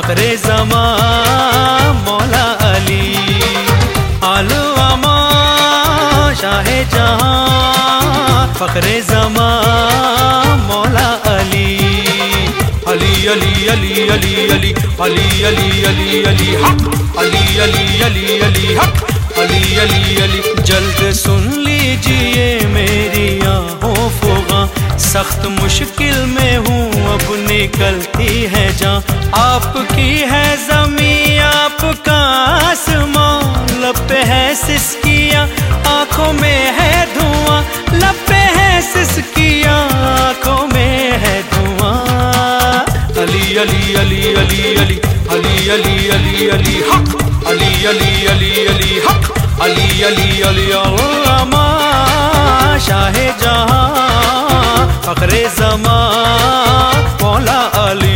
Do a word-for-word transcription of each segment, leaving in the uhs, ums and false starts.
फखरे ज़मा मौला अली, आलो अमा शाहे जहां, फखरे ज़मा मौला अली। अली अली अली अली अली अली अली अली अली हक, अली अली अली अली हक, अली अली अली। जल्द सुन लीजिए मेरी आहों फुगा, सख्त मुश्किल में हूँ अब निकलती है जान। आपकी है ज़मीं आपका आसमां, लब पे है सिसकियाँ आँखों में है धुआं, लब पे है सिसकियाँ आँखों में है धुआं। अली अली अली अली अली अली अली अली अली हक, अली अली अली अली हक, अली अली अली अमा शाहे जहां, फखरे ज़मा मौला अली।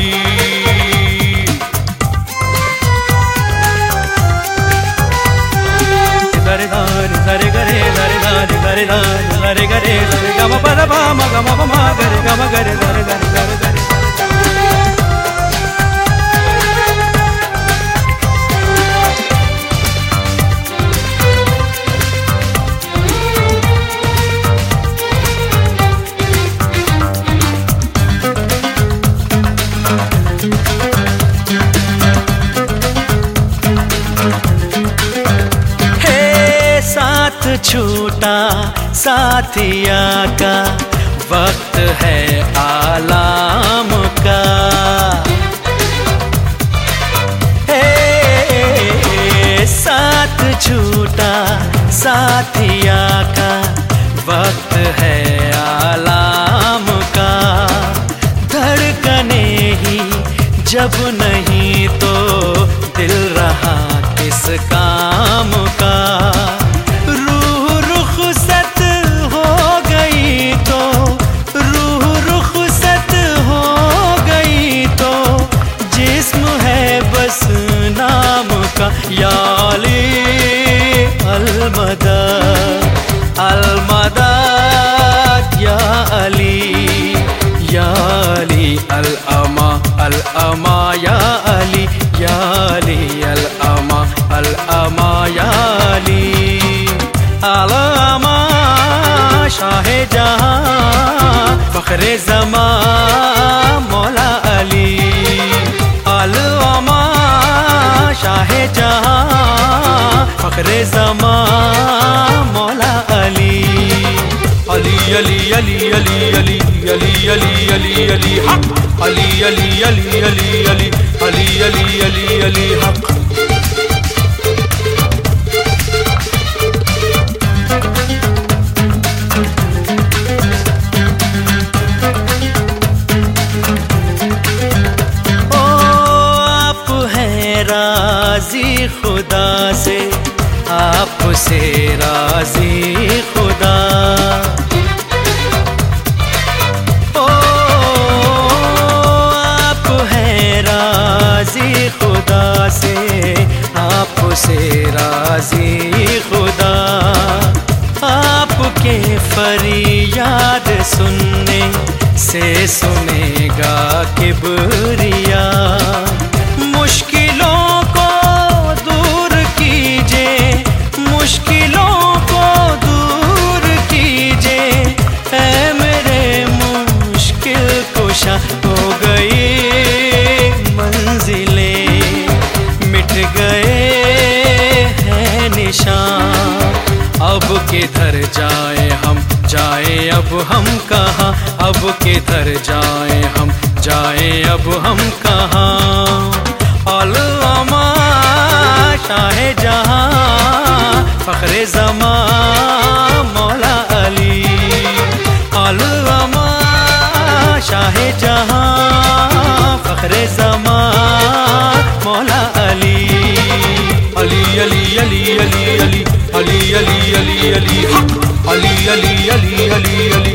दरे दारे दरे गरे दरे दारे दरे दारे दरे गरे दरे गम पद पा म गम प म गरे गम गरे दरे दरे दरे दरे। छूटा साथिया का वक्त है आलाम का, हे साथ छूटा साथिया का वक्त है आलाम का। धड़कने ही जब नहीं तो दिल रहा किस काम का। या अली अलमदद अलमदद या अली, या अली अल अमा अल अमा या अली, या अली अल अमा अल अमा या अली। अल अमा शाहे जहां, फखरे ज़मा मौला अली, अल अमा शाहे जहां, फखरे ज़मा मौला अली। अली अली अली अली अली अली अली अली अली हक, अली अली अली अली अली अली अली अली अली हक। राज़ी खुदा से आपसे राज़ी खुदा, ओ आप हैं राज़ी खुदा से आपसे राज़ी खुदा। आपके फरियाद सुनने से सुनेगा किबरिया, मुश्किलों को दूर कीजिए, मुश्किलों को दूर कीजिए, ऐ मेरे मुश्किल कुशा। हो गई मंजिलें मिट गए हैं निशान, अब किधर जाए हम जाए अब हम कहाँ, अब किधर जाए हम जाए अब हम कहाँ। अल अमा शाहे जहां, फखरे ज़मा मौला अली, अल अमा शाहे जहां, फखरे ज़मा मौला अली। अली अली अली अली अली अली अली अली अली हक, अली अली अली अली अली